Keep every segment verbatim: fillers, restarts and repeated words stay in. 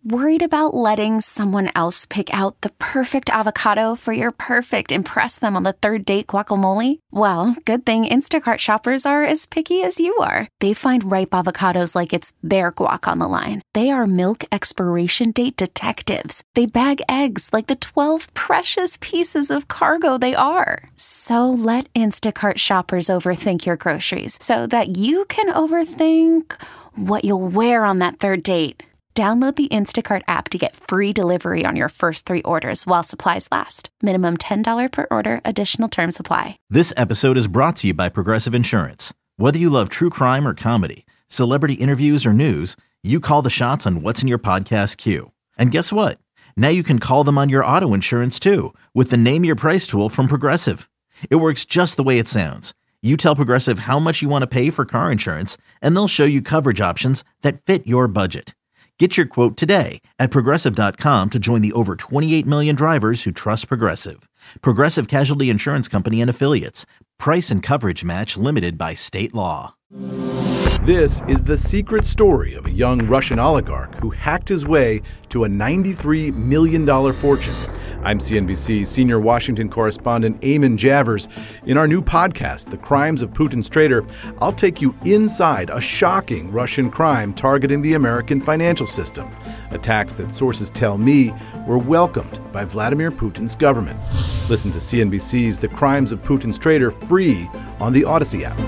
Worried about letting someone else pick out the perfect avocado for your perfect impress them on the third date guacamole? Well, good thing Instacart shoppers are as picky as you are. They find ripe avocados like it's their guac on the line. They are milk expiration date detectives. They bag eggs like the twelve precious pieces of cargo they are. So let Instacart shoppers overthink your groceries so that you can overthink what you'll wear on that third date. Download the Instacart app to get free delivery on your first three orders while supplies last. Minimum ten dollars per order. Additional terms apply. This episode is brought to you by Progressive Insurance. Whether you love true crime or comedy, celebrity interviews or news, you call the shots on what's in your podcast queue. And guess what? Now you can call them on your auto insurance too with the Name Your Price tool from Progressive. It works just the way it sounds. You tell Progressive how much you want to pay for car insurance, and they'll show you coverage options that fit your budget. Get your quote today at Progressive dot com to join the over twenty-eight million drivers who trust Progressive. Progressive Casualty Insurance Company and Affiliates. Price and coverage match limited by state law. This is the secret story of a young Russian oligarch who hacked his way to a ninety-three million dollars fortune. I'm C N B C senior Washington correspondent Eamon Javers. In our new podcast, The Crimes of Putin's Traitor, I'll take you inside a shocking Russian crime targeting the American financial system. Attacks that sources tell me were welcomed by Vladimir Putin's government. Listen to C N B C's The Crimes of Putin's Traitor free on the Odyssey app.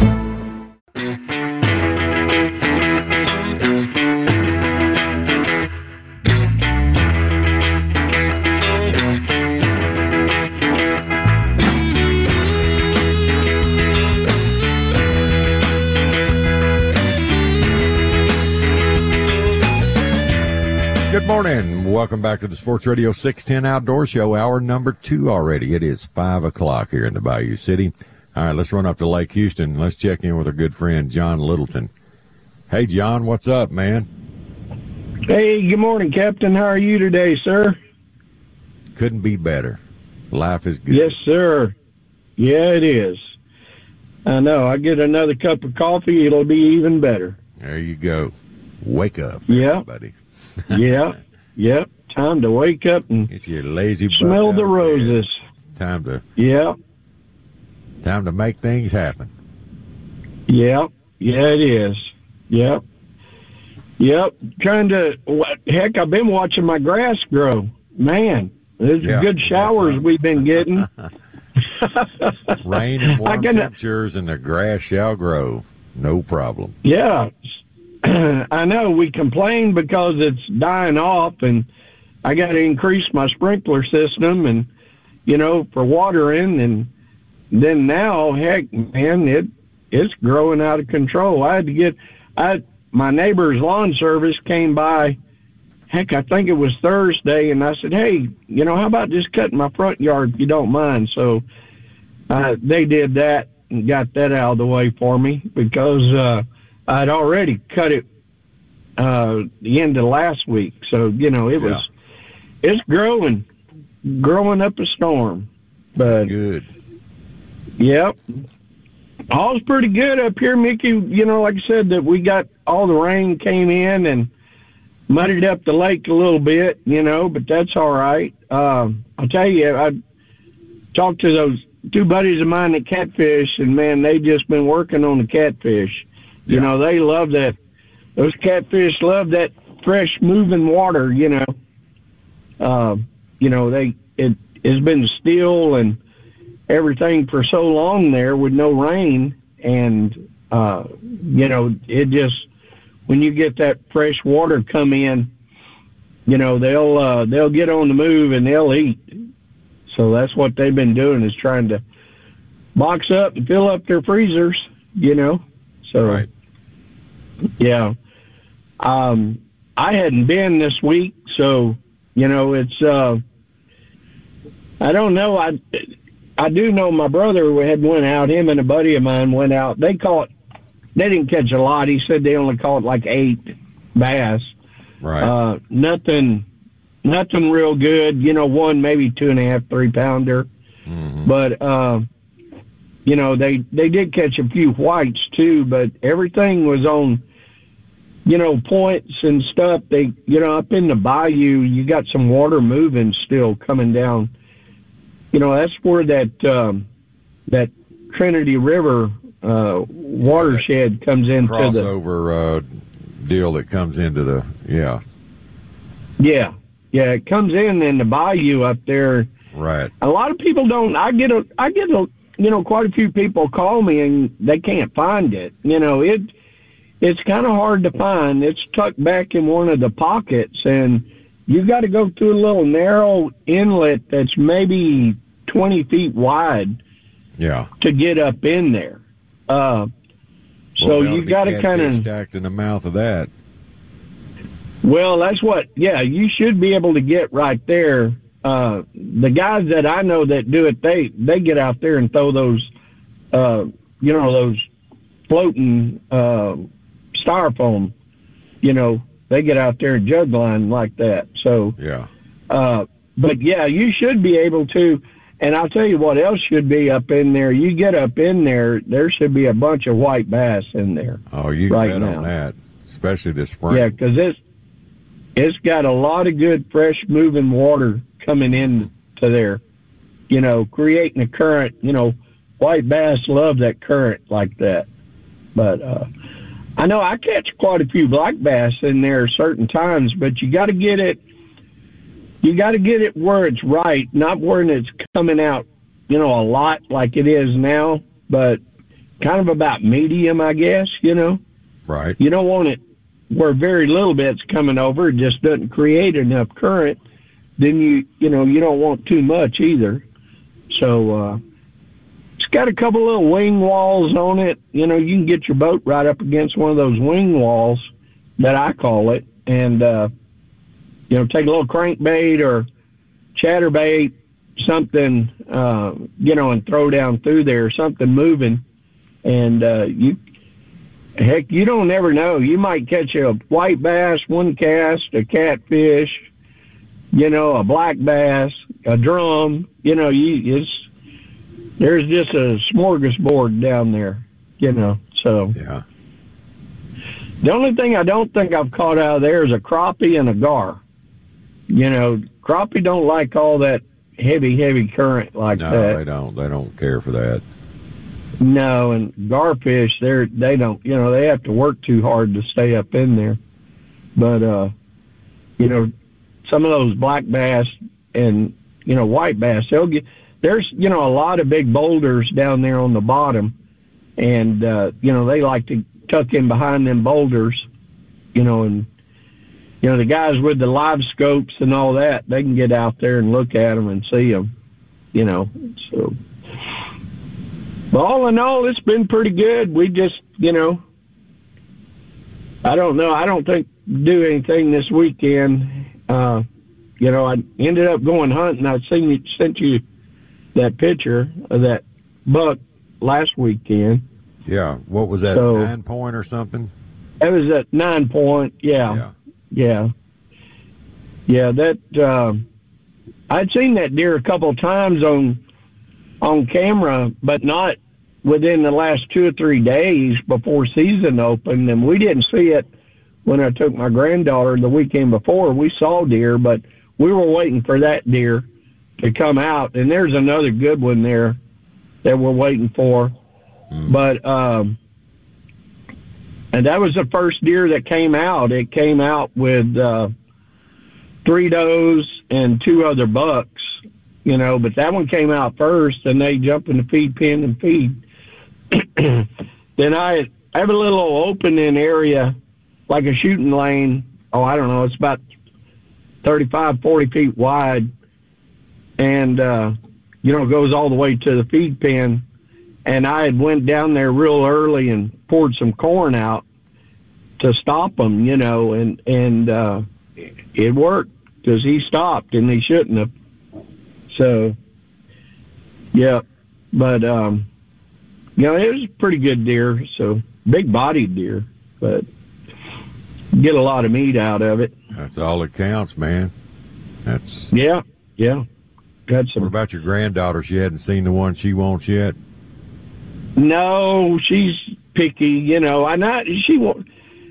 Good morning. Welcome back to the Sports Radio six ten Outdoor Show, hour number two already. It is five o'clock here in the Bayou City. All right, let's run up to Lake Houston. Let's check in with our good friend, John Littleton. Hey, John, what's up, man? Hey, good morning, Captain. How are you today, sir? Couldn't be better. Life is good. Yes, sir. Yeah, it is. I know. I get another cup of coffee, it'll be even better. There you go. Wake up, yeah, everybody. yeah, yep. Time to wake up and get your lazy smell the roses. Time to yeah, time to make things happen. Yeah, yeah, it is. Yep, yep. Trying to heck, I've been watching my grass grow. Man, there's yeah, good showers we've been getting. Rain and warm can, temperatures, and the grass shall grow. No problem. Yeah. I know we complain because it's dying off, and I got to increase my sprinkler system, and you know, for watering, and then now, heck, man, it it's growing out of control. I had to get, I my neighbor's lawn service came by. Heck, I think it was Thursday, and I said, hey, you know, how about just cutting my front yard if you don't mind? So uh, they did that and got that out of the way for me because. Uh, I'd already cut it uh, the end of last week, so you know it was. Yeah. It's growing, growing up a storm. But that's good. Yep, all's pretty good up here, Mickey. You know, like I said, that we got all the rain came in and muddied up the lake a little bit. You know, but that's all right. Um, I'll tell you, I talked to those two buddies of mine that catfish, and man, they just been working on the catfish. You yeah. know, they love that. Those catfish love that fresh, moving water, you know. Uh, you know, they it has been still and everything for so long there with no rain. And, uh, you know, it just, when you get that fresh water come in, you know, they'll uh, they'll get on the move and they'll eat. So that's what they've been doing is trying to box up and fill up their freezers, you know. So, right. yeah. Um, I hadn't been this week, so, you know, it's, uh, I don't know. I, I do know my brother had went out, him and a buddy of mine went out. They caught, they didn't catch a lot. He said they only caught like eight bass. Right. Uh, nothing, nothing real good. You know, one, maybe two and a half, three pounder. Mm-hmm. But, uh, you know, they, they did catch a few whites too, but everything was on you know, points and stuff. They, you know, up in the bayou, you got some water moving still coming down. You know, that's where that um, that Trinity River uh, watershed comes into crossover uh, deal that comes into the yeah. Yeah, yeah, it comes in in the bayou up there. Right. A lot of people don't. I get a, I get a, you know, quite a few people call me and they can't find it. You know, it, it's kind of hard to find. It's tucked back in one of the pockets, and you got to go through a little narrow inlet that's maybe twenty feet wide. Yeah. To get up in there. Uh, so well, you got to kind of stacked in the mouth of that. Well, that's what, yeah, you should be able to get right there. Uh, the guys that I know that do it, they, they get out there and throw those, uh, you know, those floating uh, styrofoam, you know, they get out there and jug line like that. So, yeah. Uh, but, yeah, you should be able to, and I'll tell you what else should be up in there. You get up in there, there should be a bunch of white bass in there. Oh, you can right bet now. on that, especially this spring. Yeah, because it's, it's got a lot of good fresh moving water coming in to there, you know, creating a current. You know, white bass love that current like that. But uh, I know I catch quite a few black bass in there certain times, but you got to get it, you got to get it where it's right, not where it's coming out, you know, a lot like it is now, but kind of about medium, I guess, you know. Right. You don't want it where very little bit's coming over, it just doesn't create enough current. Then you, you know, you don't want too much either. So uh, it's got a couple little wing walls on it. You know, you can get your boat right up against one of those wing walls that I call it, and uh, you know, take a little crankbait or chatterbait, something, uh, you know, and throw down through there, something moving, and uh, you. Heck, you don't ever know. You might catch a white bass, one cast, a catfish, you know, a black bass, a drum. You know, you it's there's just a smorgasbord down there, you know. So yeah. The only thing I don't think I've caught out of there is a crappie and a gar. You know, crappie don't like all that heavy, heavy current like no, that. No, they don't. They don't care for that. No, and garfish, they're they don't, you know, they have to work too hard to stay up in there. But uh, you know, some of those black bass and you know white bass, they'll get there's you know a lot of big boulders down there on the bottom, and uh, you know they like to tuck in behind them boulders, you know, and you know the guys with the live scopes and all that, they can get out there and look at them and see them, you know, so. But all in all, it's been pretty good. We just, you know, I don't know. I don't think do anything this weekend. Uh, you know, I ended up going hunting. I seen you, sent you that picture of that buck last weekend. Yeah. What was that, so, nine point or something? That was at nine point. Yeah. Yeah. Yeah. yeah that uh, I'd seen that deer a couple of times on on camera, but not within the last two or three days before season opened, and we didn't see it when I took my granddaughter the weekend before. We saw deer, but we were waiting for that deer to come out, and there's another good one there that we're waiting for. Mm. But um, and that was the first deer that came out. It came out with uh, three does and two other bucks, you know, but that one came out first, and they jump in the feed pen and feed. Then I have a little opening area, like a shooting lane. Oh, I don't know. It's about thirty-five, forty feet wide, and, uh, you know, it goes all the way to the feed pen. And I had went down there real early and poured some corn out to stop him, you know, and, and uh, it worked because he stopped, and he shouldn't have. So, yeah, but, um, you know, it was a pretty good deer, so big-bodied deer, but get a lot of meat out of it. That's all that counts, man. That's Yeah, yeah. Got some. What about your granddaughter? She hadn't seen the one she wants yet? No, she's picky, you know. I not she won't.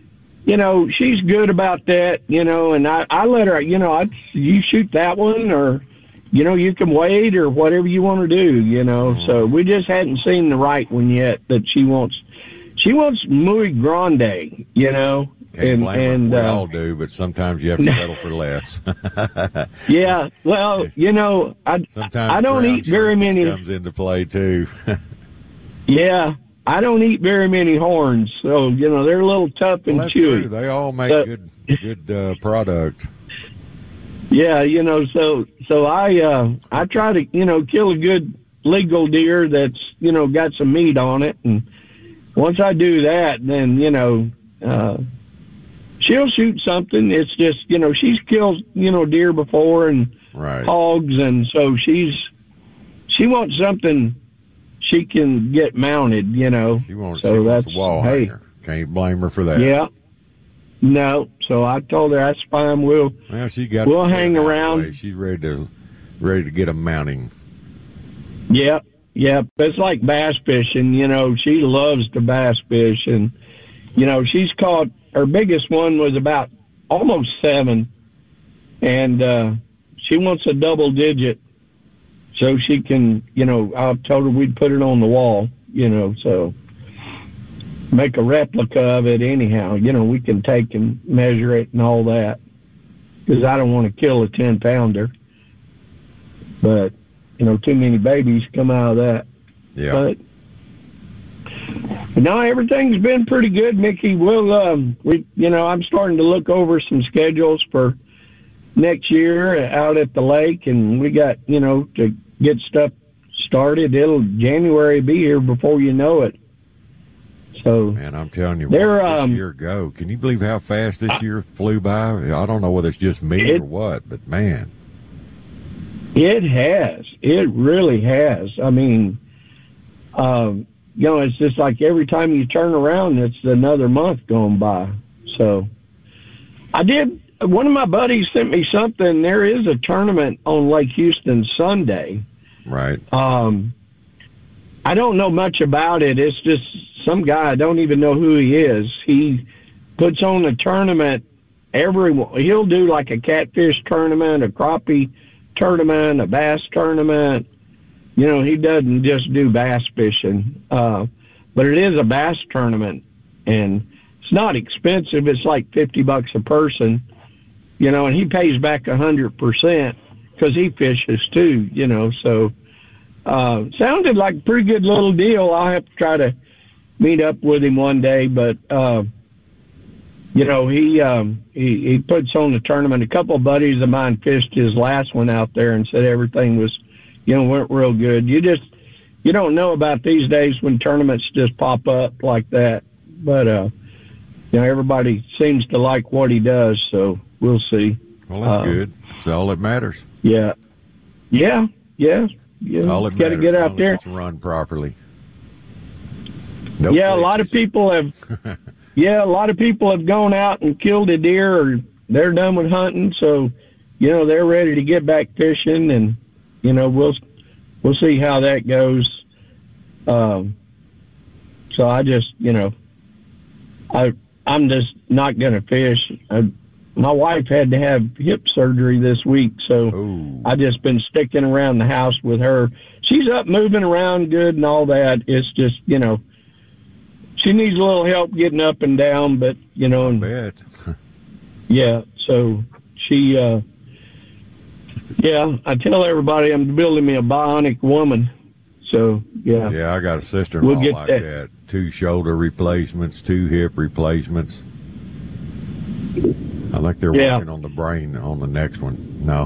you know, she's good about that, you know, and I, I let her, you know, I, you shoot that one, or, you know, you can wait, or whatever you want to do, you know. Mm-hmm. So we just hadn't seen the right one yet that she wants. She wants muy grande, you know. Can't and blame and her. We uh, all do, but sometimes you have to settle for less. Yeah, well, you know, I sometimes I don't eat very many. Comes into play too. Yeah, I don't eat very many horns, so you know they're a little tough and well, that's chewy. True. They all make but, good good uh, product. Yeah, you know, so so I uh, I try to you know kill a good legal deer that's you know got some meat on it, and once I do that, then you know. Uh, She'll shoot something. It's just, you know, she's killed, you know, deer before and right. hogs, and so she's she wants something she can get mounted, you know. She wants, so she that's wants a wall hey, hanger. Can't blame her for that. Yeah. No. So I told her that's fine. We'll well, she got we'll hang around. She's ready to ready to get a mounting. Yeah. Yeah. It's like bass fishing. You know, she loves to bass fish, and you know she's caught. Her biggest one was about almost seven, and uh, she wants a double digit so she can, you know, I told her we'd put it on the wall, you know, so make a replica of it anyhow. You know, we can take and measure it and all that, because I don't want to kill a ten-pounder. But, you know, too many babies come out of that. Yeah. But, But no, everything's been pretty good, Mickey. We'll, um, we, you know, I'm starting to look over some schedules for next year out at the lake, and we got, you know, to get stuff started. It'll January be here before you know it. So, man, I'm telling you, where this um, year go? Can you believe how fast this year flew by? I don't know whether it's just me it, or what, but man, it has. It really has. I mean, um. You know, it's just like every time you turn around, it's another month going by. So I did, one of my buddies sent me something. There is a tournament on Lake Houston Sunday. Right. Um, I don't know much about it. It's just some guy, I don't even know who he is. He puts on a tournament every, he'll do like a catfish tournament, a crappie tournament, a bass tournament. You know, he doesn't just do bass fishing, uh, but it is a bass tournament, and it's not expensive. It's like fifty bucks a person, you know, and he pays back a hundred percent because he fishes too, you know. So, uh, sounded like a pretty good little deal. I'll have to try to meet up with him one day, but uh, you know, he um, he he puts on the tournament. A couple of buddies of mine fished his last one out there and said everything was. You know, went real good. You just, you don't know about these days when tournaments just pop up like that. But, uh, you know, everybody seems to like what he does, so we'll see. Well, that's uh, good. That's all that matters. Yeah. Yeah, yeah. You all that got to get out there. It's run properly. No yeah, glitches. a lot of people have, yeah, a lot of people have gone out and killed a deer, or they're done with hunting, so, you know, they're ready to get back fishing, and, you know, we'll we'll see how that goes. Um, so I just, you know, I I'm just not going to fish. I, my wife had to have hip surgery this week, so Ooh. I just been sticking around the house with her. She's up moving around good and all that. It's just, you know, she needs a little help getting up and down, but you know, and, bet. yeah. So she. Uh, Yeah, I tell everybody I'm building me a bionic woman. So, yeah. Yeah, I got a sister-in-law we'll get like that. that. Two shoulder replacements, two hip replacements. I think they're yeah. working on the brain on the next one. No.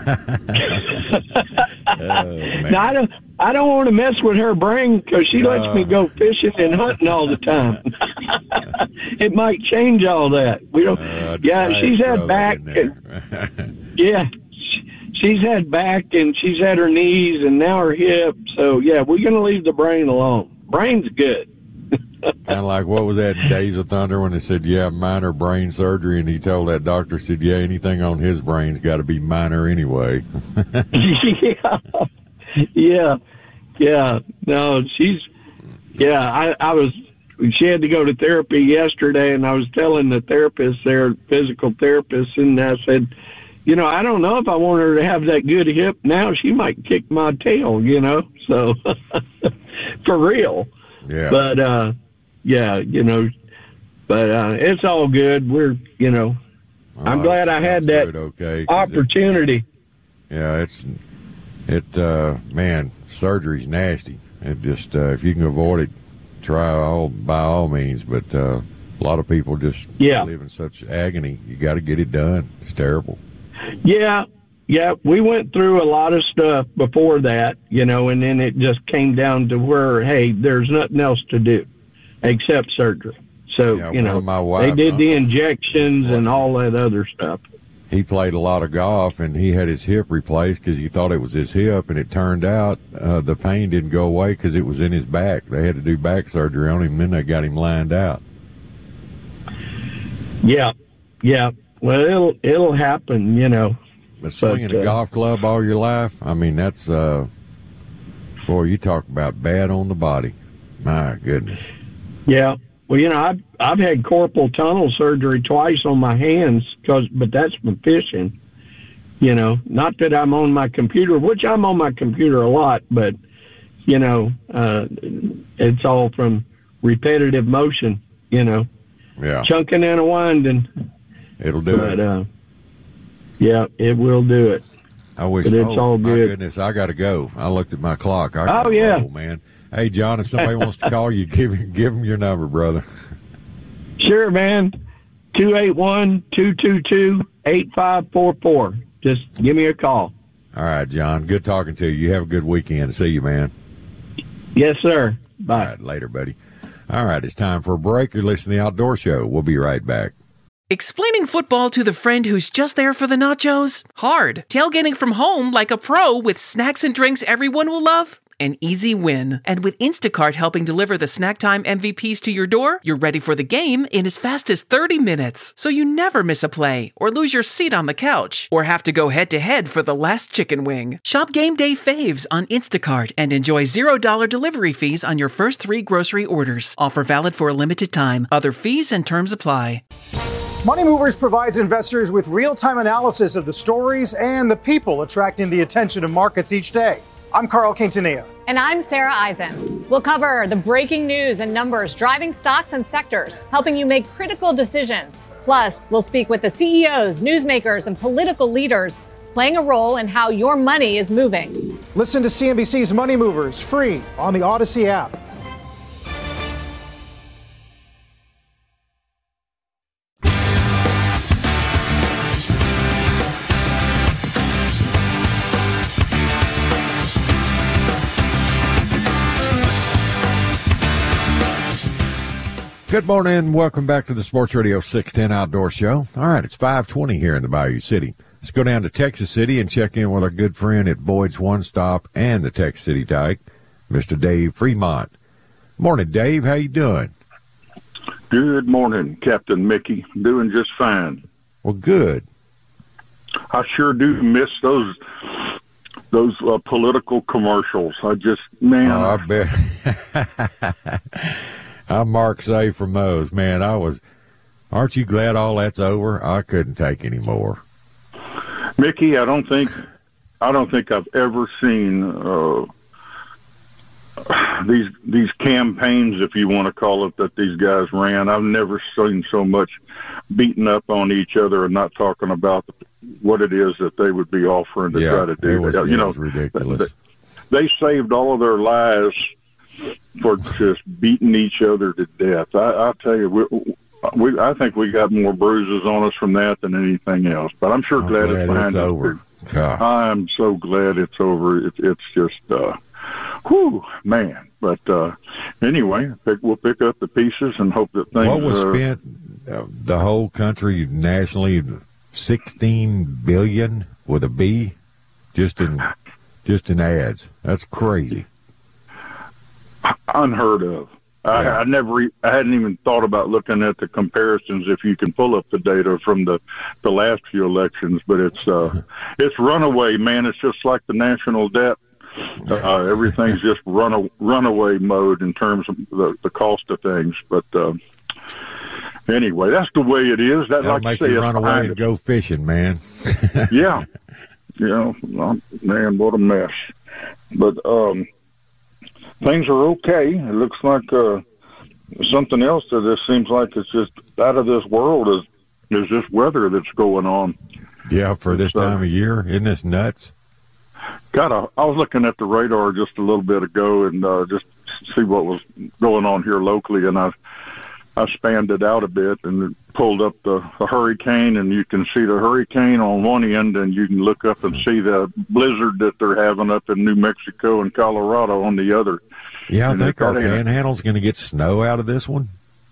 oh, now, I don't, I don't want to mess with her brain because she lets uh, me go fishing and hunting all the time. It might change all that. We don't. Uh, yeah, she's had back. And, yeah. She's had back, and she's had her knees, and now her hip. So, yeah, we're going to leave the brain alone. Brain's good. Kind of like, what was that in Days of Thunder when they said, yeah, minor brain surgery, and he told that doctor, said, yeah, anything on his brain's got to be minor anyway. yeah. Yeah. Yeah. No, she's, yeah, I, I was, she had to go to therapy yesterday, and I was telling the therapist there, physical therapist, and I said, you know, I don't know if I want her to have that good hip now. She might kick my tail, you know, so for real. Yeah. But, uh, yeah, you know, but uh, it's all good. We're, you know, oh, I'm glad I had that okay, opportunity. It, yeah, it's, it, uh, man, surgery's nasty. It just, uh, if you can avoid it, try all by all means. But uh, a lot of people just yeah. live in such agony. You got to get it done. It's terrible. Yeah, yeah. We went through a lot of stuff before that, you know, and then it just came down to where, hey, there's nothing else to do except surgery. So, yeah, you know, my they did uncles, the injections and all that other stuff. He played a lot of golf, and he had his hip replaced because he thought it was his hip, and it turned out uh, the pain didn't go away because it was in his back. They had to do back surgery on him, and then they got him lined out. Yeah, yeah. Well, it'll it'll happen, you know. But swinging but, uh, a golf club all your life, I mean, that's, uh, boy, you talk about bad on the body. My goodness. Yeah. Well, you know, I've, I've had carpal tunnel surgery twice on my hands, cause, but that's from fishing, you know. Not that I'm on my computer, which I'm on my computer a lot, but, you know, uh, it's all from repetitive motion, you know. Yeah. Chunking and a winding. It'll do but, it. Uh, yeah, it will do it. I wish. But it's oh, all my good. goodness, I got to go. I looked at my clock. I gotta Oh, yeah. roll, man. Hey, John, if somebody wants to call you, give give them your number, brother. Sure, man. two eight one, two two two, eight five four four. Just give me a call. All right, John. Good talking to you. You have a good weekend. See you, man. Yes, sir. Bye. All right, later, buddy. All right, it's time for a break. You're listening to The Outdoor Show. We'll be right back. Explaining football to the friend who's just there for the nachos? Hard. Tailgating from home like a pro with snacks and drinks everyone will love? An easy win. And with Instacart helping deliver the snack time M V Ps to your door, you're ready for the game in as fast as thirty minutes. So you never miss a play, or lose your seat on the couch, or have to go head-to-head for the last chicken wing. Shop Game Day Faves on Instacart and enjoy zero dollars delivery fees on your first three grocery orders. Offer valid for a limited time. Other fees and terms apply. Money Movers provides investors with real-time analysis of the stories and the people attracting the attention of markets each day. I'm Carl Quintanilla. And I'm Sarah Eisen. We'll cover the breaking news and numbers driving stocks and sectors, helping you make critical decisions. Plus, we'll speak with the C E Os, newsmakers, and political leaders playing a role in how your money is moving. Listen to C N B C's Money Movers free on the Odyssey app. Good morning. Welcome back to the Sports Radio six ten Outdoor Show. All right, it's five twenty here in the Bayou City. Let's go down to Texas City and check in with our good friend at Boyd's One Stop and the Texas City Dyke, Mister Dave Fremont. Morning, Dave. How you doing? Good morning, Captain Mickey. Doing just fine. Well, good. I sure do miss those those uh, political commercials. I just, man. Oh, I bet. I'm Mark Say from those. Man, I was, aren't you glad all that's over? I couldn't take any more. Mickey, I don't think, I don't think I've ever seen uh, these these campaigns, if you want to call it, that these guys ran. I've never seen so much beating up on each other and not talking about what it is that they would be offering to yeah, try to do. It was, you it know, was ridiculous. They, they saved all of their lives for just beating each other to death. I, I tell you, we, we, I think we got more bruises on us from that than anything else. But I'm sure I'm glad, glad it's behind it's us. over. God. I'm so glad it's over. It, it's just, uh, whew, man. But uh, anyway, pick, we'll pick up the pieces and hope that things. What was uh, spent uh, the whole country nationally? Sixteen billion with a B, just in just in ads. That's crazy. Unheard of. I, Yeah. I never, I hadn't even thought about looking at the comparisons. If you can pull up the data from the, the last few elections, but it's uh, it's runaway, man. It's just like the national debt Uh, everything's just run runaway mode in terms of the, the cost of things. But uh, anyway, that's the way it is. That That'll like make you say, you run away and us. go fishing, man. Yeah. You know, um, man, what a mess. But um, things are okay. It looks like uh, something else that just seems like it's just out of this world is, is this weather that's going on. Yeah, for this So- time of year. Isn't this nuts? God, I, I was looking at the radar just a little bit ago and uh, just see what was going on here locally, and I I spanned it out a bit and pulled up the, the hurricane, and you can see the hurricane on one end, and you can look up and see the blizzard that they're having up in New Mexico and Colorado on the other. Yeah, I And think if our that ain't a- panhandle's going to get snow out of this one.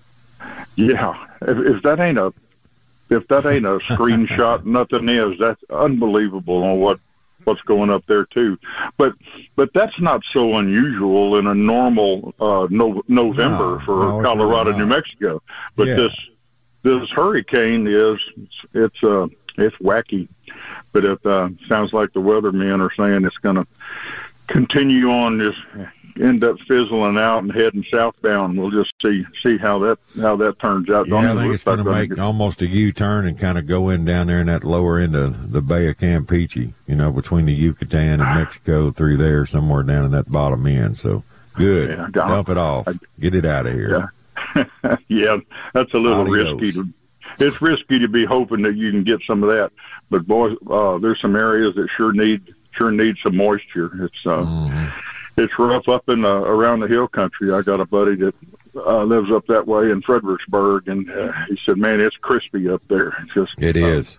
Yeah, if, if that ain't a if that ain't a screenshot, nothing is. That's unbelievable on what what's going up there too. But but that's not so unusual in a normal uh, no, November No, for no, it's Colorado, really New not. Mexico. But Yeah. this this hurricane is it's it's, uh, it's wacky. But it uh, sounds like the weathermen are saying it's going to continue on, just end up fizzling out and heading southbound. We'll just see see how that how that turns out. Don't Yeah, I even think look it's going like to gonna make get- almost a U-turn and kind of go in down there in that lower end of the Bay of Campeche, you know, between the Yucatan and Mexico through there, somewhere down in that bottom end. So, good. Yeah, Dump it off. Get it out of here. Yeah. Yeah, that's a little Adios. risky. To, it's risky to be hoping that you can get some of that. But, boy, uh, there's some areas that sure need sure need some moisture. It's uh, Mm-hmm. it's rough up in uh, around the hill country. I got a buddy that uh, lives up that way in Fredericksburg, and uh, he said, man, it's crispy up there. It's just It uh, is.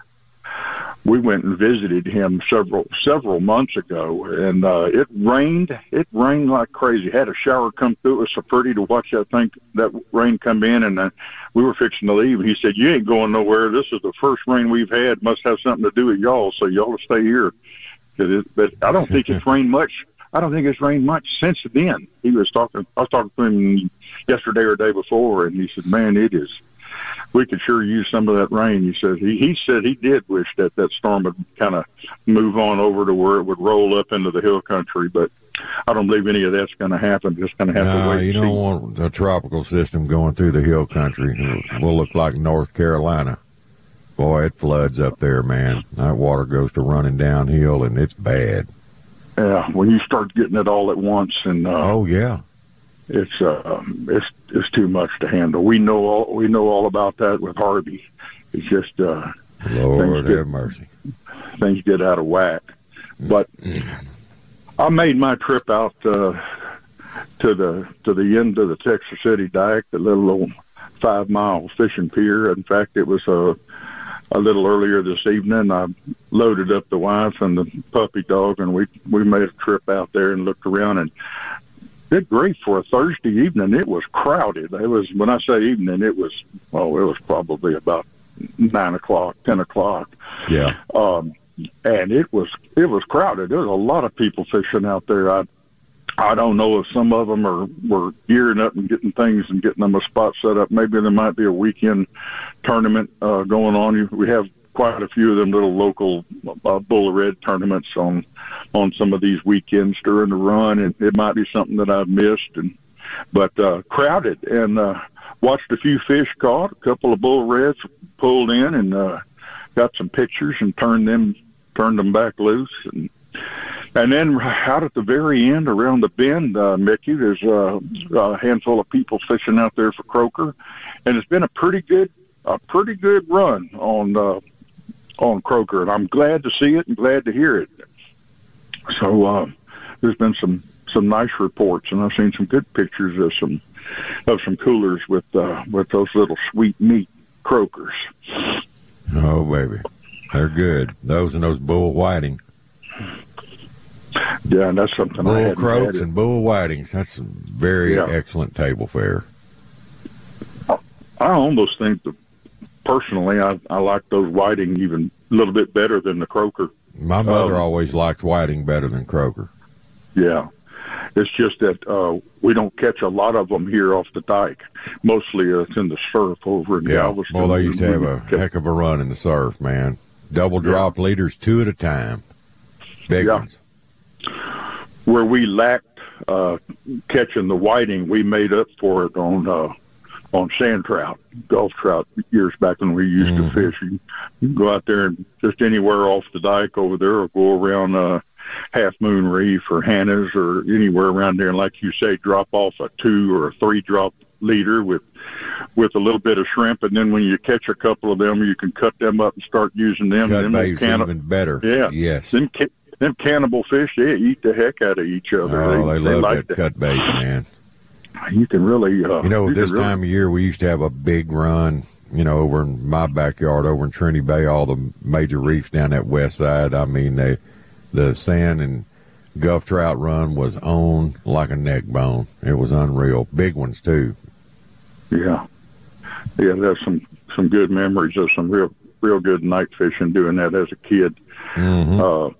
we went and visited him several several months ago, and uh, it rained. It rained like crazy. Had a shower come through. It was so pretty to watch that thing, that rain come in, and uh, we were fixing to leave. He said, "You ain't going nowhere. This is the first rain we've had. Must have something to do with y'all. So y'all stay here." It, but I don't think it's rained much. I don't think it's rained much since then. He was talking. I was talking to him yesterday or the day before, and he said, "Man, it is. We could sure use some of that rain." He said he, he said he did wish that that storm would kind of move on over to where it would roll up into the hill country, but I don't believe any of that's going to happen. Just going to have No, to wait. you and don't see. want a tropical system going through the hill country. We'll look like North Carolina. Boy, it floods up there, man. That water goes to running downhill, and it's bad. Yeah, when you start getting it all at once, and uh, Oh, yeah. it's uh, it's it's too much to handle. We know all we know all about that with Harvey. It's just uh, Lord get- have mercy. things get out of whack. But I made my trip out uh, to the to the end of the Texas City Dike, the little old five mile fishing pier. In fact, it was a a little earlier this evening. I loaded up the wife and the puppy dog, and we we made a trip out there and looked around. And good grief, for a Thursday evening, it was crowded. It was, when I say evening, it was, well, it was probably about nine o'clock, ten o'clock. Yeah. Um, and it was it was crowded. There was a lot of people fishing out there. I I don't know if some of them are were gearing up and getting things and getting them a spot set up. Maybe there might be a weekend tournament uh, going on. We have quite a few of them little local uh, Bull Red tournaments on on some of these weekends during the run, and it might be something that I've missed. And but uh, crowded, and uh, watched a few fish caught. A couple of Bull Reds pulled in, and uh, got some pictures and turned them turned them back loose. And and then out at the very end, around the bend, uh, Mickey, there's uh, a handful of people fishing out there for croaker, and it's been a pretty good a pretty good run on uh, on croaker, and I'm glad to see it and glad to hear it. So uh, there's been some, some nice reports, and I've seen some good pictures of some of some coolers with uh, with those little sweet meat croakers. Oh, baby. They're good. Those and those bull whiting. Yeah, and that's something I Bull hadn't croaks had. and bull whitings. That's a very Yeah. excellent table fare. I almost think that personally, I, I like those whiting even a little bit better than the croaker. My mother Um, always liked whiting better than croaker. Yeah. It's just that uh, we don't catch a lot of them here off the dike. Mostly uh, it's in the surf over in Yeah. Galveston. Well, they used to have a Okay. heck of a run in the surf, man. Double drop leaders, two at a time. Big Yeah. ones. where we lacked uh, catching the whiting, we made up for it on uh, on sand trout, Gulf trout, years back when we used mm-hmm. to fish. You, you can go out there and just anywhere off the dike over there, or go around uh, Half Moon Reef or Hannah's or anywhere around there, and like you say, drop off a two or a three drop leader with with a little bit of shrimp, and then when you catch a couple of them, you can cut them up and start using them. Cut them bait's canni- even better. Yeah. Yes. Them, ca- them cannibal fish, they eat the heck out of each other. Oh, they, they, they love like that cut bait, man. You can really, uh, you know, you this really... time of year we used to have a big run. You know, over in my backyard, over in Trinity Bay, all the major reefs down that west side. I mean, they, the sand and Gulf trout run was on like a neck bone. It was unreal. Big ones too. Yeah, yeah. That's some some good memories of some real real good night fishing. Doing that as a kid. Mm-hmm. Uh,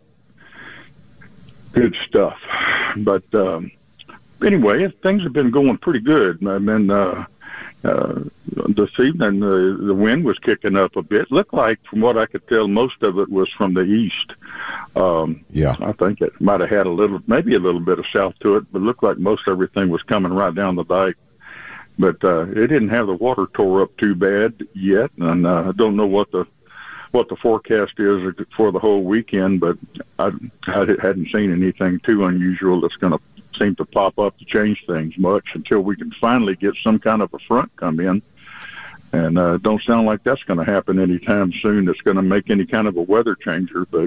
good stuff. But um, anyway, things have been going pretty good. I mean, uh, uh, this evening the the wind was kicking up a bit. Looked like, from what I could tell, most of it was from the east. Um, yeah, I think it might have had a little, maybe a little bit of south to it, but it looked like most everything was coming right down the dike. But uh, it didn't have the water tore up too bad yet, and uh, I don't know what the what the forecast is for the whole weekend. But I, I hadn't seen anything too unusual that's going to seem to pop up to change things much until we can finally get some kind of a front come in. And uh, don't sound like that's going to happen anytime soon. That's going to make any kind of a weather changer. But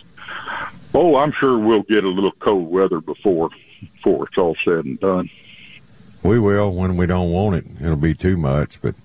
oh, I'm sure we'll get a little cold weather before before it's all said and done. We will when we don't want it. It'll be too much, but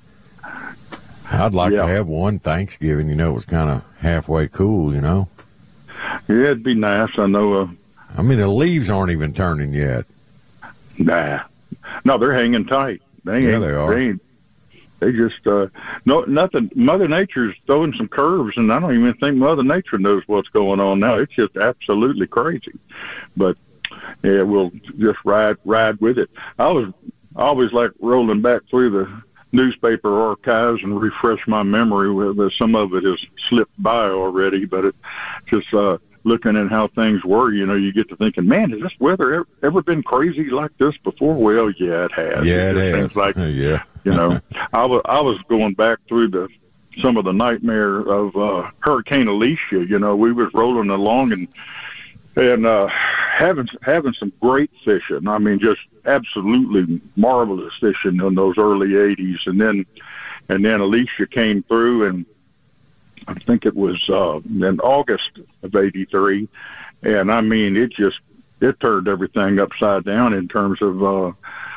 I'd like yeah. to have one Thanksgiving. You know, it was kind of halfway cool. You know. Yeah, it'd be nice. I know. Uh, I mean, the leaves aren't even turning yet. Nah, no, they're hanging tight. They yeah, ain't, they are. They, ain't, they just uh, no nothing. Mother Nature's throwing some curves, and I don't even think Mother Nature knows what's going on now. It's just absolutely crazy. But yeah, we'll just ride ride with it. I was I always like rolling back through the newspaper archives and refresh my memory with uh, some of it has slipped by already, but it just uh, looking at how things were, you know, you get to thinking, man, has this weather ever, ever been crazy like this before? Well, yeah, it has. Yeah, it, it has. Seems like, yeah. you know, I was I was going back through the some of the nightmare of uh, Hurricane Alicia. You know, we was rolling along and and uh, having having some great fishing. I mean, just absolutely marvelous fishing in those early eighties, and then and then Alicia came through, and I think it was uh, in August of eighty-three, and I mean, it just it turned everything upside down in terms of uh,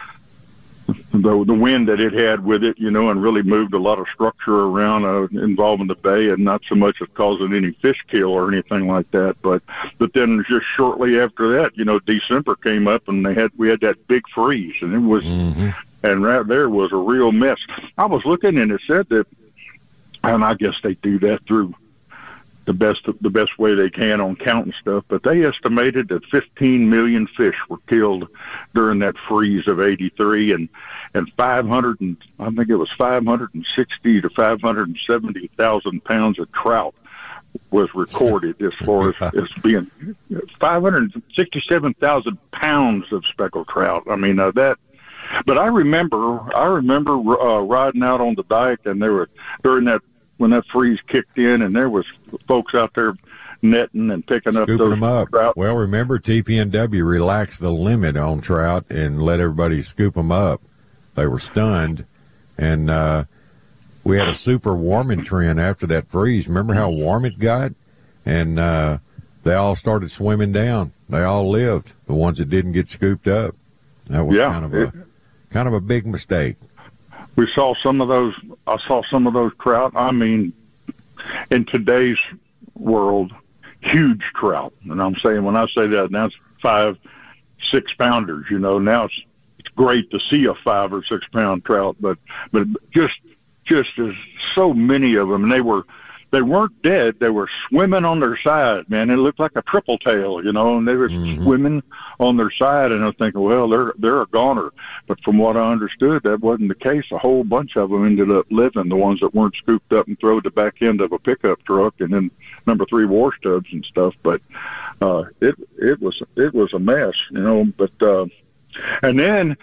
the the wind that it had with it, you know, and really moved a lot of structure around uh, involving the bay, and not so much as causing any fish kill or anything like that. But but then just shortly after that, you know, December came up, and they had we had that big freeze, and it was mm-hmm. and right there was a real mess. I was looking, and it said that, and I guess they do that through the best the best way they can on counting stuff, but they estimated that fifteen million fish were killed during that freeze of eighty-three, and and five hundred and I think it was five hundred sixty to five hundred seventy thousand pounds of trout was recorded as far as, as being five hundred sixty-seven thousand pounds of speckled trout. I mean, uh, that. But I remember, I remember uh, riding out on the dike, and there were during that. when that freeze kicked in, and there was folks out there netting and picking Scooping up those them up. trout. Well, remember, T P N W relaxed the limit on trout and let everybody scoop them up. They were stunned, and uh, we had a super warming trend after that freeze. Remember how warm it got? And uh, they all started swimming down. They all lived, the ones that didn't get scooped up. That was yeah, kind of a it, kind of a big mistake. We saw some of those. I saw some of those trout. I mean, in today's world, huge trout. And I'm saying, when I say that, now it's five, six pounders. You know, now it's it's great to see a five or six pound trout, but but just just as so many of them, and they were they weren't dead. They were swimming on their side, man. It looked like a triple tail, you know, and they were mm-hmm. swimming on their side. And I was thinking, well, they're they're a goner. But from what I understood, that wasn't the case. A whole bunch of them ended up living. The ones that weren't scooped up and thrown the back end of a pickup truck, and then number three wash tubs and stuff. But uh, it it was it was a mess, you know. But uh, and then.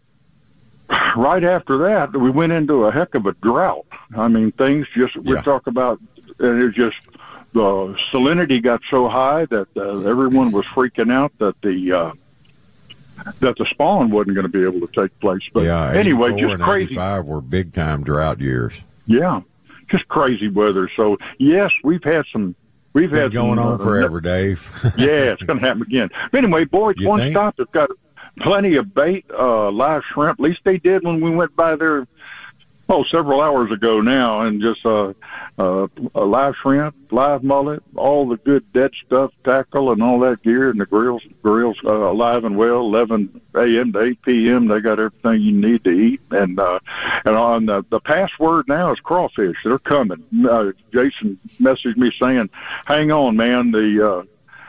Right after that, we went into a heck of a drought. I mean, things just, we yeah. talk about, and it just, the salinity got so high that uh, everyone was freaking out that the, uh, that the spawn wasn't going to be able to take place. But yeah, anyway, just and crazy. eighty-five were big time drought years. Yeah, just crazy weather. So, yes, we've had some, we've Been had going some, on uh, forever, Dave. Yeah, it's going to happen again. But anyway, boys, You one think? stop has got plenty of bait, uh, live shrimp. At least they did when we went by there, oh, several hours ago now, and just uh, uh, a live shrimp, live mullet, all the good dead stuff, tackle, and all that gear, and the grills, grills uh, alive and well, eleven a.m. to eight p.m. They got everything you need to eat, and uh, and on the the password now is crawfish. They're coming. Uh, Jason messaged me saying, "Hang on, man. The uh,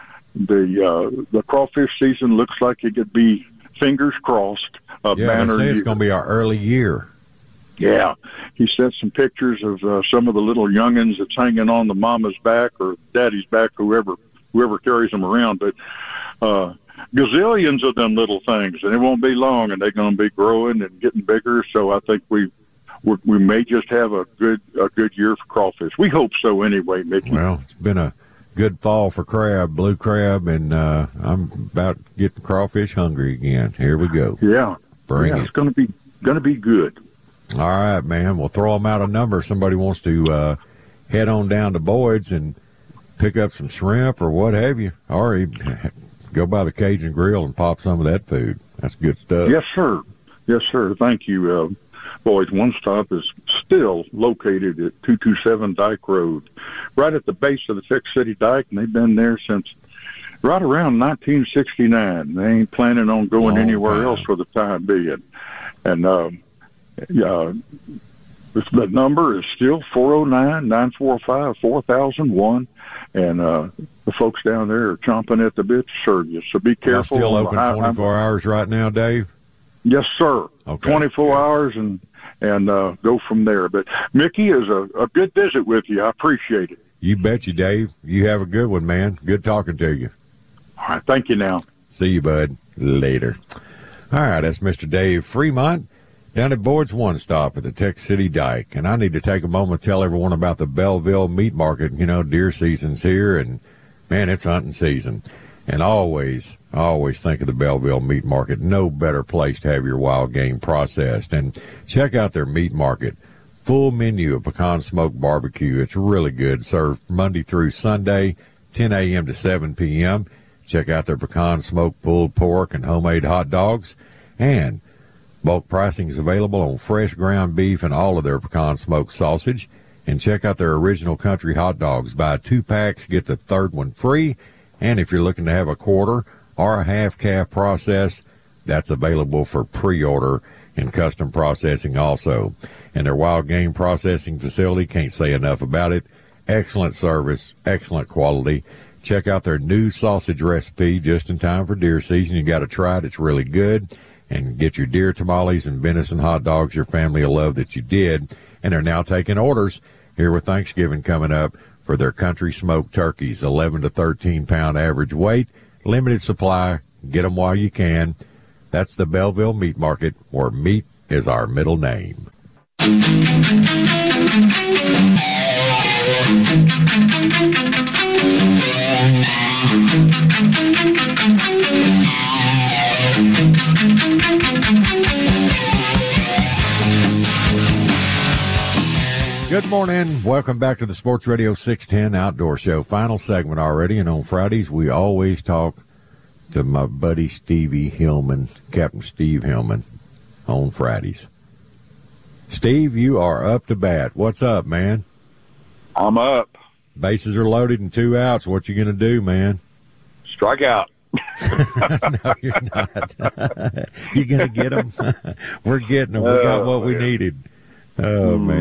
the uh, the crawfish season looks like it could be." Fingers crossed. Uh, yeah, banner they say it's year. going to be our early year. Yeah. He sent some pictures of uh, some of the little youngins that's hanging on the mama's back or daddy's back, whoever whoever carries them around. But uh, gazillions of them little things, and it won't be long, and they're going to be growing and getting bigger. So I think we we're, we may just have a good a good year for crawfish. We hope so anyway, Mickey. Well, it's been a good fall for crab, blue crab, and uh, I'm about getting crawfish hungry again. Here we go. Yeah, Bring yeah, it. It's going to be going to be good. All right, man. We'll throw them out a number. Somebody wants to uh, head on down to Boyd's and pick up some shrimp or what have you, or even go by the Cajun Grill and pop some of that food. That's good stuff. Yes, sir. Yes, sir. Thank you. Uh, Boyd's One Stop is still located at two two seven Dyke Road, right at the base of the Fix City Dyke, and they've been there since right around nineteen sixty-nine. They ain't planning on going Long anywhere time. else for the time being. And um, yeah, the number is still four oh nine, nine four five, four thousand one, and uh, the folks down there are chomping at the bit to serve you. So be careful. Y'all still on the open high- twenty-four hours right now, Dave? Yes, sir. Okay. twenty-four Yeah. hours and and uh, go from there. But Mickey, is a, a good visit with you. I appreciate it. You bet you, Dave. You have a good one, man. Good talking to you. All right, thank you now. See you, bud. Later. All right, that's Mister Dave Fremont down at Boyd's One Stop at the Tech City Dyke. And I need to take a moment to tell everyone about the Belleville Meat Market. You know, deer season's here, and, man, it's hunting season. And always, always think of the Belleville Meat Market. No better place to have your wild game processed. And check out their meat market. Full menu of pecan smoked barbecue. It's really good. Served Monday through Sunday, ten a.m. to seven p.m. Check out their pecan smoked pulled pork and homemade hot dogs. And bulk pricing is available on fresh ground beef and all of their pecan smoked sausage. And check out their original country hot dogs. Buy two packs, get the third one free. And if you're looking to have a quarter or a half calf process, that's available for pre-order and custom processing also. And their wild game processing facility, can't say enough about it. Excellent service, excellent quality. Check out their new sausage recipe just in time for deer season. You got to try it. It's really good. And get your deer tamales and venison hot dogs. Your family will love that you did. And they're now taking orders here with Thanksgiving coming up for their country smoked turkeys, eleven to thirteen pound average weight, limited supply. Get them while you can. That's the Belleville Meat Market, where meat is our middle name. Good morning. Welcome back to the Sports Radio six ten Outdoor Show. Final segment already, and on Fridays we always talk to my buddy Stevie Hillman, Captain Steve Hillman, on Fridays. Steve, you are up to bat. What's up, man? I'm up. Bases are loaded and two outs. What you going to do, man? Strike out. No, you're not. You going to get them? We're getting them. We got what we needed. Oh, mm. man.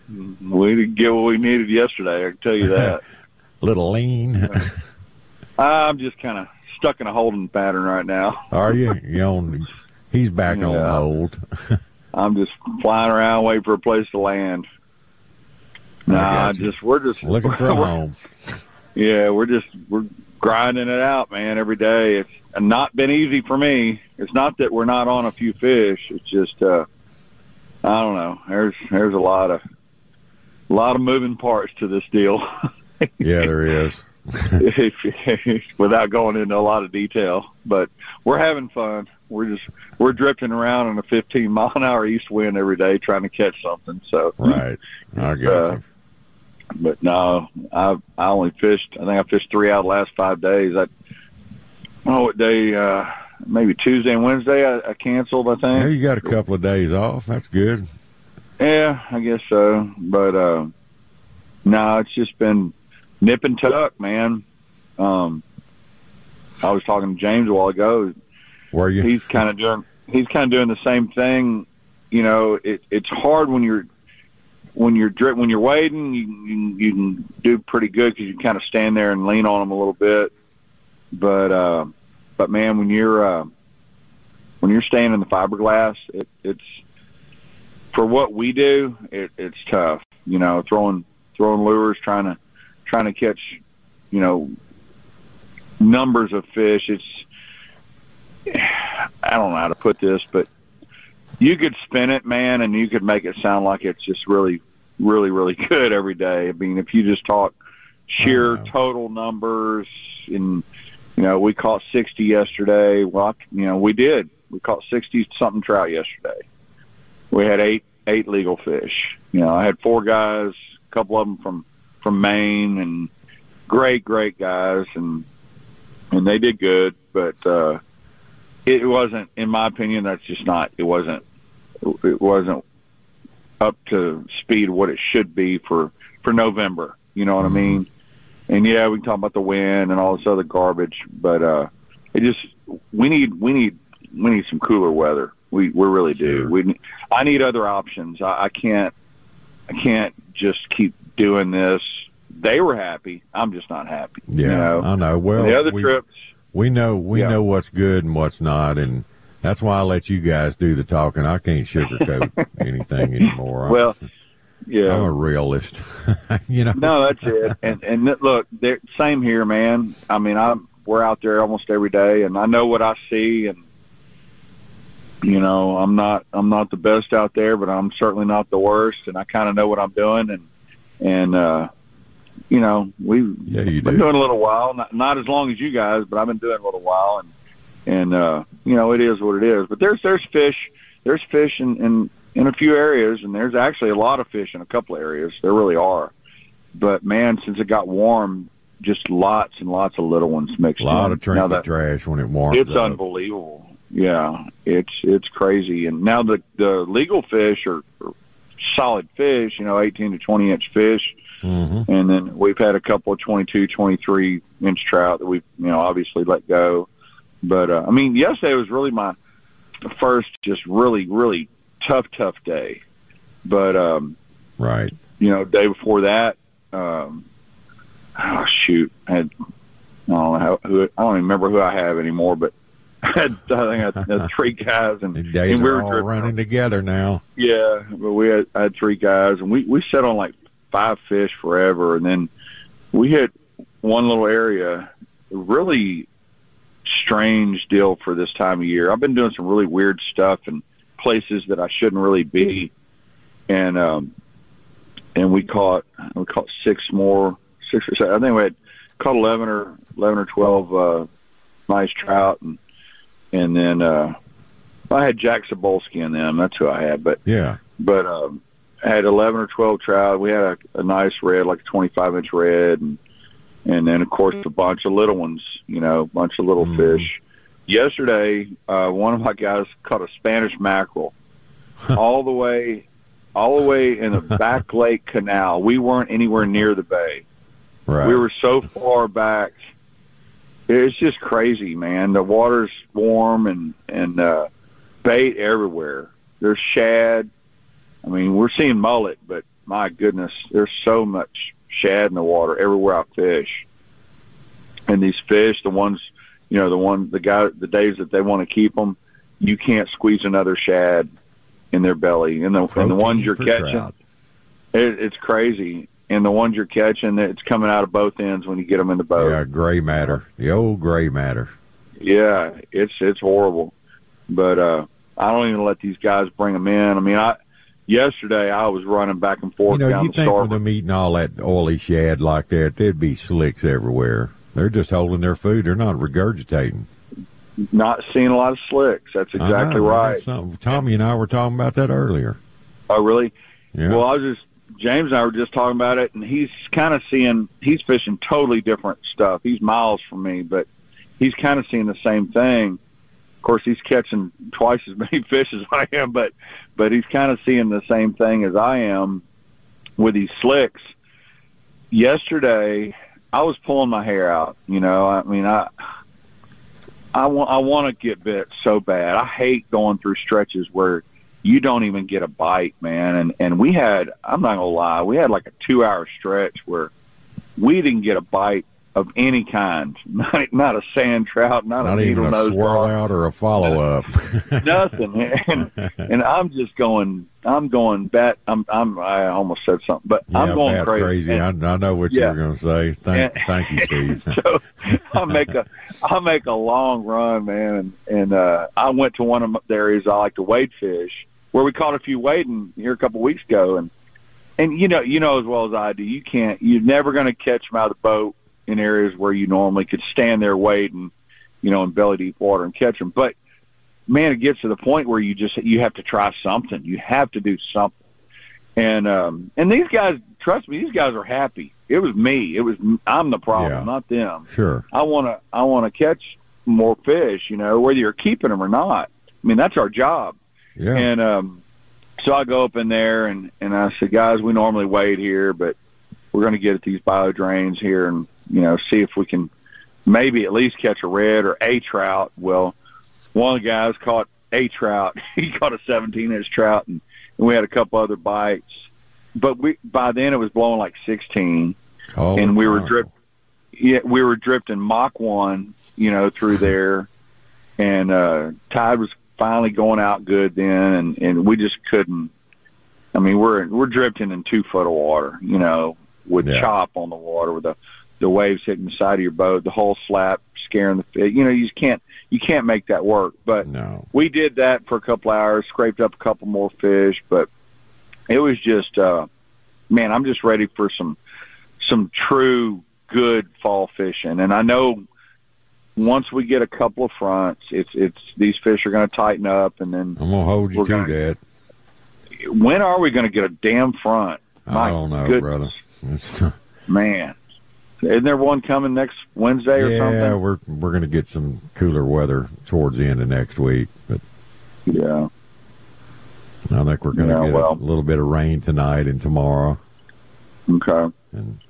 we didn't get what we needed yesterday. I can tell you that. Little lean. I'm just kind of stuck in a holding pattern right now. Are you? You on? He's back Yeah. on hold. I'm just flying around waiting for a place to land. Nah, just we're just looking for a we're- home. Yeah, we're just we're grinding it out, man, every day. It's not been easy for me. It's not that we're not on a few fish. It's just uh, I don't know. There's there's a lot of a lot of moving parts to this deal. Yeah, there is. Without going into a lot of detail, but we're having fun. We're just we're drifting around in a fifteen mile an hour east wind every day, trying to catch something. So right, I got uh, you. But no, I I only fished. I think I fished three out of the last five days. I, I don't know what day. Uh, maybe Tuesday and Wednesday. I, I canceled. I think. Yeah, you got a couple of days off. That's good. Yeah, I guess so. But uh, no, it's just been nip and tuck, man. Um, I was talking to James a while ago. Were you? He's kind of doing. He's kind of doing the same thing. You know, it, it's hard when you're when you're dri- when you're wading. You, you, you can do pretty good because you kind of stand there and lean on them a little bit. But uh, but man, when you're uh, when you're staying in the fiberglass, it, it's for what we do. It, it's tough. You know, throwing throwing lures, trying to trying to catch, you know, numbers of fish. It's I don't know how to put this, but you could spin it, man, and you could make it sound like it's just really, really, really good every day. I mean, if you just talk sheer total numbers, and, you know, we caught sixty yesterday. Well, you know, we did. We caught sixty-something trout yesterday. We had eight eight legal fish. You know, I had four guys, a couple of them from, from Maine, and great, great guys, and and they did good, but uh, it wasn't, in my opinion, that's just not, it wasn't, it wasn't up to speed what it should be for, for November. You know what mm-hmm. I mean? And yeah, we can talk about the wind and all this other garbage, but uh, it just, we need, we need, we need some cooler weather. We, we really do. Sure. We, I need other options. I, I can't, I can't just keep doing this. They were happy. I'm just not happy. Yeah, you know? I know. Well, and the other we, trips, we know we yeah. know what's good and what's not, and that's why I let you guys do the talking. I can't sugarcoat anything anymore. Well, yeah, I'm a realist. You know. No, that's it. And and look, same here, man. I mean, I'm we're out there almost every day, and I know what I see, and you know, I'm not I'm not the best out there, but I'm certainly not the worst, and I kind of know what I'm doing, and and. uh You know, we've yeah, you been do. doing a little while, not, not as long as you guys, but I've been doing a little while, and and uh, you know, it is what it is. But there's there's fish, there's fish in, in in a few areas, and there's actually a lot of fish in a couple of areas. There really are. But man, since it got warm, just lots and lots of little ones mixed in. A lot of trinket Now that, trash when it warms It's up. unbelievable. Yeah, it's it's crazy. And now the the legal fish are, are solid fish. You know, eighteen to twenty inch fish. Mm-hmm. And then we've had a couple of twenty-two, twenty-three inch trout that we've, you know, obviously let go. But, uh, I mean, yesterday was really my first just really, really tough, tough day. But, um, right. you know, day before that, um, oh, shoot, I had, I don't know how, who, I don't even remember who I have anymore, but I had, I think I had three guys. And, the days and we are were all dripping. running together now. Yeah, but we had, I had three guys, and we, we sat on like five fish forever, and then we hit one little area. Really strange deal for this time of year. I've been doing some really weird stuff in places that I shouldn't really be, and um, and we caught we caught six more, six or seven. I think we had caught eleven or eleven or twelve uh, nice trout, and and then uh, I had Jack Sobolski in them. That's who I had, but yeah, but. Um, I had eleven or twelve trout. We had a, a nice red, like a twenty-five inch red, and and then of course a bunch of little ones. You know, a bunch of little mm. fish. Yesterday, uh, one of my guys caught a Spanish mackerel, all the way, all the way in the back lake canal. We weren't anywhere near the bay. Right. We were so far back. It's just crazy, man. The water's warm and and uh, bait everywhere. There's shad. I mean, we're seeing mullet, but my goodness, there's so much shad in the water everywhere I fish. And these fish, the ones, you know, the one, the guy, the days that they want to keep them, you can't squeeze another shad in their belly. And the, and the ones you're catching, it, it's crazy. And the ones you're catching, it's coming out of both ends when you get them in the boat. Yeah, gray matter, the old gray matter. Yeah, it's it's horrible. But uh, I don't even let these guys bring them in. I mean, I yesterday I was running back and forth. You know, down you the think starboard. with them eating all that oily shad like that, there'd be slicks everywhere. They're just holding their food. They're not regurgitating. Not seeing a lot of slicks. That's exactly right. Tommy and I were talking about that earlier. Oh, really? Yeah. Well, I was just, James and I were just talking about it, and he's kind of seeing, he's fishing totally different stuff. He's miles from me, but he's kind of seeing the same thing. Of course, he's catching twice as many fish as I am, but but he's kind of seeing the same thing as I am with these slicks. Yesterday, I was pulling my hair out. You know, I mean, I I want I want to get bit so bad. I hate going through stretches where you don't even get a bite, man. And and we had, I'm not gonna lie, we had like a two hour stretch where we didn't get a bite of any kind. Not not a sand trout, not, not a even a needle-nosed swirl garlic. out or a follow up. Nothing. And, and I'm just going. I'm going bat. I'm. I'm. I almost said something, but yeah, I'm going bat crazy. crazy. And, I, I know what yeah. you were going to say. Thank, And- thank you, Steve. so I make a. I make a long run, man, and and uh, I went to one of the areas I like to wade fish, where we caught a few wading here a couple weeks ago, and and you know you know as well as I do, you can't. You're never going to catch them out of the boat in areas where you normally could stand there wading, you know, in belly deep water and catch them. But man, it gets to the point where you just you have to try something. You have to do something. And um, and these guys, trust me, these guys are happy. It was me. It was I'm the problem, Yeah. not them. Sure. I want to I want to catch more fish, you know, whether you're keeping them or not. I mean, that's our job. Yeah. And um, so I go up in there and and I said, guys, we normally wade here, but we're going to get at these bio drains here and, you know, see if we can maybe at least catch a red or a trout. Well, one of the guys caught a trout. He caught a seventeen inch trout, and, and we had a couple other bites. But we by then it was blowing like sixteen, Oh, and we were wow. drip. Yeah, we were drifting Mach one, you know, through there, and uh, tide was finally going out good then, and, and we just couldn't. I mean, we're we're drifting in two foot of water, you know, with Yeah. chop on the water, with the the waves hitting the side of your boat, the whole slap scaring the fish. You know, you just can't you can't make that work. But No. we did that for a couple hours, scraped up a couple more fish, but it was just, uh, man, I'm just ready for some some true good fall fishing. And I know once we get a couple of fronts, it's it's these fish are going to tighten up, and then I'm going to hold you we're to gonna- that. when are we going to get a damn front? My I don't know, goodness, brother. It's- man. Isn't there one coming next Wednesday or yeah, something? we're we're going to get some cooler weather towards the end of next week, but Yeah. I think we're going to Yeah, get well. a little bit of rain tonight and tomorrow, Okay. and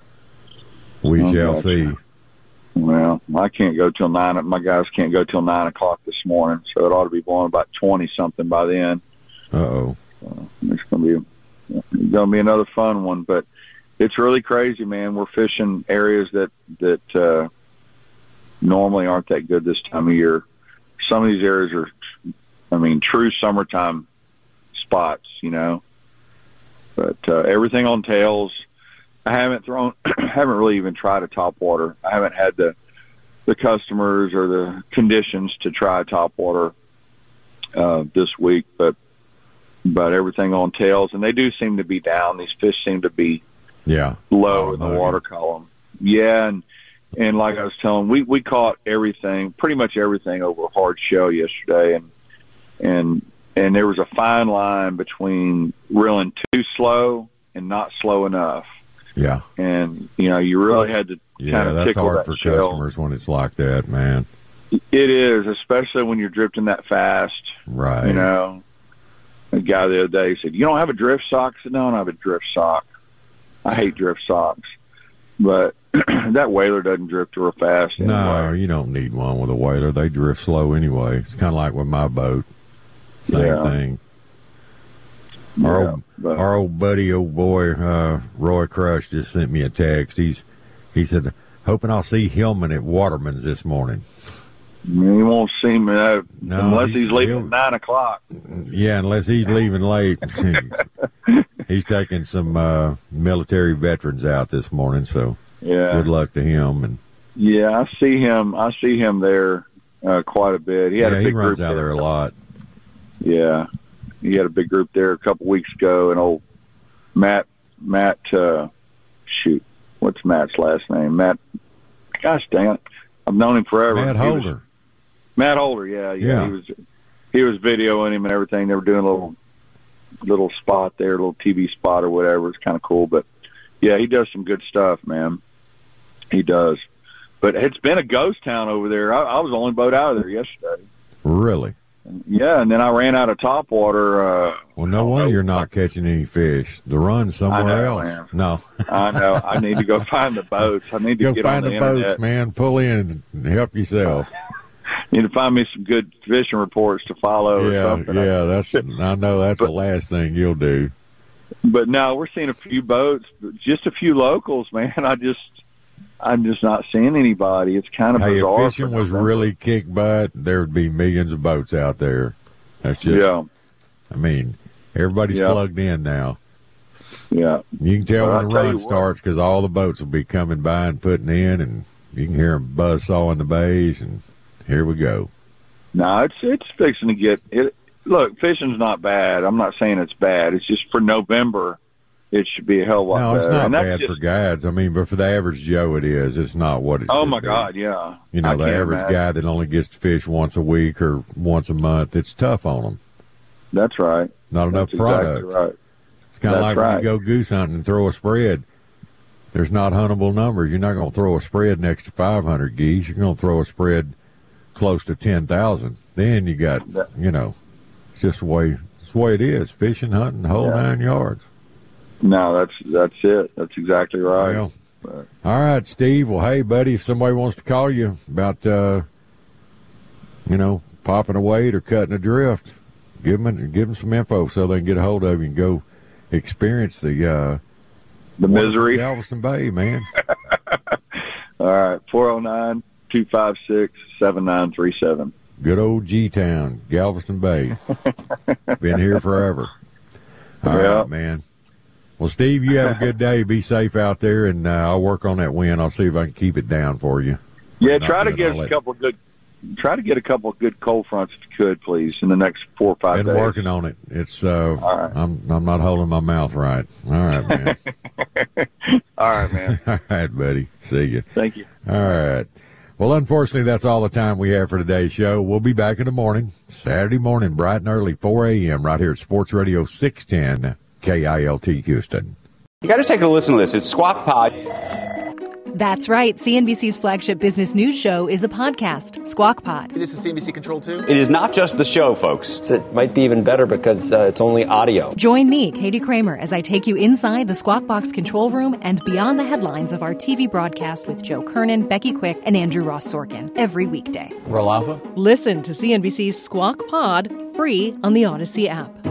we Oh, shall gotcha. see. Well, I can't go till nine. My guys can't go till nine o'clock this morning, so it ought to be blowing about twenty something by then. Uh oh. It's going to be it's going to be another fun one, but it's really crazy, man. We're fishing areas that that uh, normally aren't that good this time of year. Some of these areas are, I mean, true summertime spots, you know. But uh, everything on tails. I haven't thrown, haven't really even tried a top water. I haven't had the the customers or the conditions to try a top water uh, this week, but but everything on tails, and they do seem to be down. These fish seem to be Yeah. low Oh, in the no, water column. Yeah, and and like I was telling, we we caught everything, pretty much everything over a hard shell yesterday, and and and there was a fine line between reeling too slow and not slow enough. Yeah. And you know, you really had to Yeah, kind of that's tickle hard that for shell. customers when it's like that, man. It is, especially when you're drifting that fast. Right. You know, a guy the other day said, "You don't have a drift sock?" I said, "No, I don't have a drift sock. I hate drift socks." But that whaler doesn't drift real fast anyway. No, you don't need one with a whaler. They drift slow anyway. It's kind of like with my boat. Same Yeah. thing. Our, Yeah, old, but- our old buddy, old boy, uh, Roy Crush just sent me a text. He's he said, hoping I'll see Hillman at Waterman's this morning. You won't see me uh, No, unless he's- he's leaving he'll- at nine o'clock. Yeah, unless he's leaving late. He's taking some uh, military veterans out this morning, so Yeah, good luck to him. And yeah, I see him. I see him there uh, quite a bit. He had yeah, a he big runs group out there a lot. Yeah, he had a big group there a couple weeks ago, and old Matt, Matt, uh, shoot, what's Matt's last name? Matt, gosh dang it, I've known him forever. Matt He was- Holder. Matt Holder, yeah, yeah, Yeah. he was, he was videoing him and everything. They were doing a little, little spot there, a little T V spot or whatever. It's kind of cool, but yeah, he does some good stuff, man. He does. But it's been a ghost town over there. I, I was the only boat out of there yesterday. Really? Yeah, and then I ran out of topwater. Uh, Well, no wonder you're not catching any fish. The run's somewhere know, else. man. No. I know. I need to go find the boats. I need to Go get find on the, the, boats, internet. man. Pull in and help yourself. Need to find me some good fishing reports to follow or Yeah, something. yeah. That's. I know that's the last thing you'll do. But no, we're seeing a few boats, but just a few locals, man. I just, I'm just not seeing anybody. It's kind of Hey, bizarre. if fishing for was November. really kick butt, there would be millions of boats out there. That's just. Yeah, I mean, everybody's Yeah. plugged in now. yeah. You can tell Well, when I the tell run you what. starts because all the boats will be coming by and putting in, and you can hear them buzzsaw in the bays, and here we go. No, it's it's fixing to get it. Look, fishing's not bad. I'm not saying it's bad. It's just for November, it should be a hell of a lot No, it's better. not And that's bad just- for guides. I mean, but for the average Joe, it is. It's not what it Oh should my be. God, yeah. You know, I the can't average imagine. guy that only gets to fish once a week or once a month, it's tough on them. That's right. Not enough That's product. exactly right. It's kind of That's like when right. you go goose hunting and throw a spread. There's not huntable numbers. You're not going to throw a spread next to five hundred geese. You're going to throw a spread close to ten thousand. Then you got, you know, it's just the way, it's the way it is. Fishing, hunting, the whole Yeah. nine yards. No, that's that's it. That's exactly right. Well, all right, Steve. Well, hey, buddy, if somebody wants to call you about, uh, you know, popping a weight or cutting a drift, give them give them some info so they can get a hold of you and go experience the uh, The misery. Galveston Bay, man. All right, four oh nine, two five six, seven nine three seven. Good old G-Town, Galveston Bay. Been here forever. All Yeah. right, man. Well, Steve, you have a good day. Be safe out there, and uh, I'll work on that wind. I'll see if I can keep it down for you. Yeah, Not try to doing get all a that. couple of good. Try to get a couple of good cold fronts if you could, please, in the next four or five Been days. working on it. It's uh, All right. I'm I'm not holding my mouth right. All right, man. All right, man. All right, buddy. See you. Thank you. All right. Well, unfortunately, that's all the time we have for today's show. We'll be back in the morning, Saturday morning, bright and early, four a.m. right here at Sports Radio six ten K I L T Houston. You got to take a listen to this. It's Squawk Pod. That's right. C N B C's flagship business news show is a podcast, Squawk Pod. This is C N B C Control two. It is not just the show, folks. It might be even better because uh, it's only audio. Join me, Katie Kramer, as I take you inside the Squawk Box control room and beyond the headlines of our T V broadcast with Joe Kernan, Becky Quick, and Andrew Ross Sorkin every weekday. Roll Alpha. Listen to C N B C's Squawk Pod free on the Odyssey app.